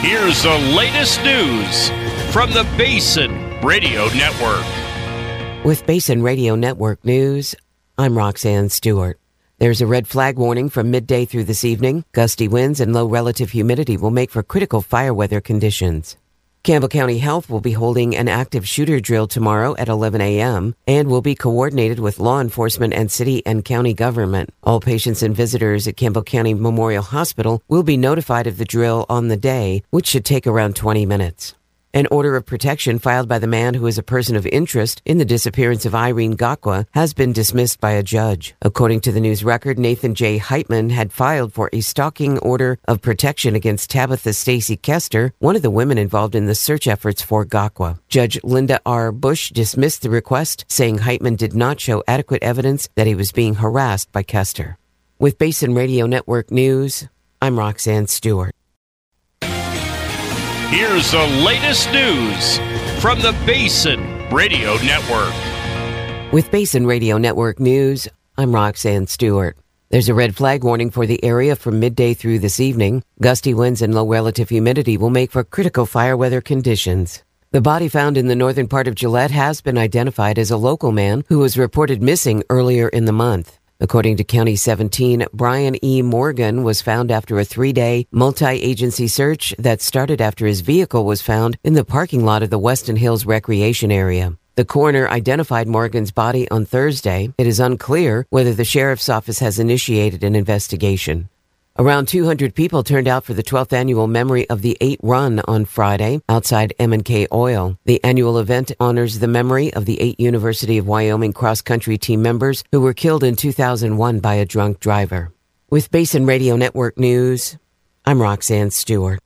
Here's the latest news from the Basin Radio Network. With Basin Radio Network News, I'm Roxanne Stewart. There's a red flag warning from midday through this evening. Gusty winds and low relative humidity will make for critical fire weather conditions. Campbell County Health will be holding an active shooter drill tomorrow at 11 a.m. and will be coordinated with law enforcement and city and county government. All patients and visitors at Campbell County Memorial Hospital will be notified of the drill on the day, which should take around 20 minutes. An order of protection filed by the man who is a person of interest in the disappearance of Irene Gakwa has been dismissed by a judge. According to the news record, Nathan J. Heitman had filed for a stalking order of protection against Tabitha Stacy Kester, one of the women involved in the search efforts for Gakwa. Judge Linda R. Bush dismissed the request, saying Heitman did not show adequate evidence that he was being harassed by Kester. With Basin Radio Network News, I'm Roxanne Stewart. Here's the latest news from the Basin Radio Network. With Basin Radio Network News, I'm Roxanne Stewart. There's a red flag warning for the area from midday through this evening. Gusty winds and low relative humidity will make for critical fire weather conditions. The body found in the northern part of Gillette has been identified as a local man who was reported missing earlier in the month. According to County 17, Brian E. Morgan was found after a 3-day multi-agency search that started after his vehicle was found in the parking lot of the Weston Hills Recreation Area. The coroner identified Morgan's body on Thursday. It is unclear whether the sheriff's office has initiated an investigation. Around 200 people turned out for the 12th annual Memory of the 8 run on Friday outside M&K Oil. The annual event honors the memory of the 8 University of Wyoming cross-country team members who were killed in 2001 by a drunk driver. With Basin Radio Network News, I'm Roxanne Stewart.